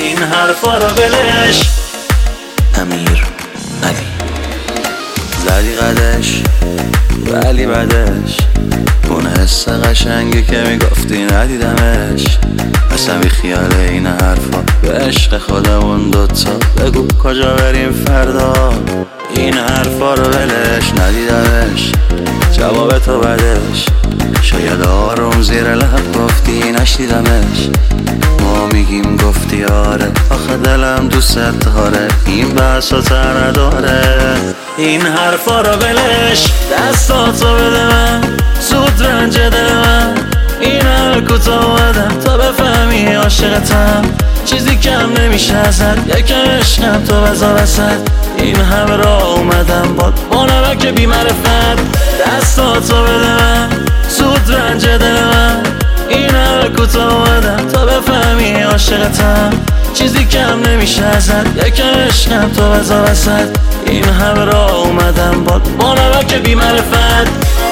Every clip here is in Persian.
این حرفا رو بلش. امیر علی زدی قدش ولی بعدش اون حس قشنگی که میگفتی ندیدمش. اصلا بی خیال این حرفا به عشق خودمون دوتا بگو کجا بریم فردا. این حرفا رو ولش ندیدمش جواب تو بدش. شاید آروم زیر لب گفتی نشنیدمش. ما میگیم گفتی آره آخه دلم دوست داره این بحثا تر نداره. این حرفا رو ولش دستاتو بده من زود رنج دل من. این همه کوتاه اومدم تا بفهمی عاشقتم. چیزی کم نمیشه ازت یکم عشقم تو بذار وسط. این همه راه اومدم با نمک بی معرفت. دستاتو بده من زود رنج دل من. این همه کوتاه اومدم تا بفهمی عاشقتم. چیزی کم نمیشه ازت یکم عشقم تو بذار وسط. این همه راه اومدم با نمک بی معرفت.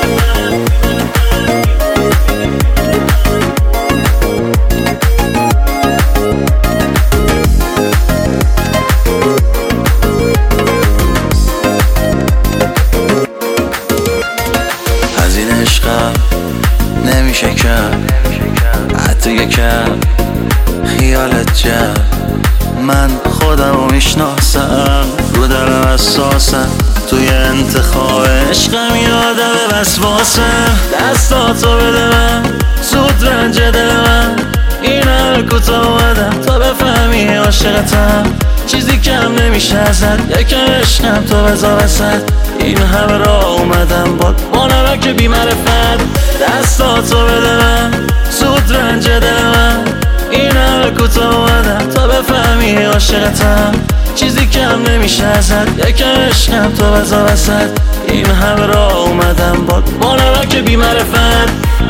از این عشقم نمیشه کم حتی یکم خیالت جمع. من خودم رو میشناسم رو دلم اساسم توی انتخاب عشقم یادم وسواسم. دستاتو بده من زود رنج دل من. این همه کوتاه اومدم تا بفهمی عاشقتم. چیزی کم نمیشه ازت یکم عشقم تو بذار وسط. این همه راه اومدم با نمک بی معرفت. دستاتو بده من زود رنج دل من. این همه کوتاه اومدم تا بفهمی عاشقتم. چیزی کم نمیشه ازت یکم عشقم تو بذار وسط. این همه راه اومدم با نمک بی معرفت.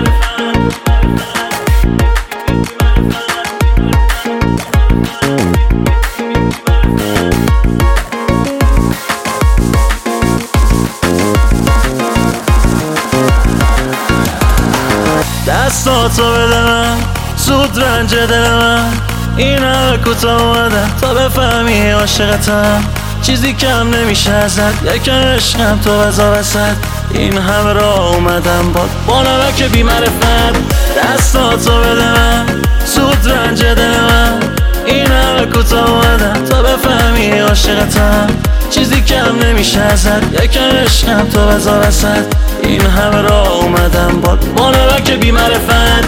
دستاتو بده من زود رنج دل من. این همه کوتاه اومدم تا بفهمی عاشقتم. چیزی کم نمیشه ازت یکم عشقم تو بذار وسط. این همه راه اومدم با نمک بی معرفت. دستاتو بده من زود رنج دل من. این همه کوتاه اومدم تا بفهمی عاشقتم. چیزی کم نمیشه ازت یکم عشقم تو بذار وسط. این همه راه اومدم با نمک بی معرفت.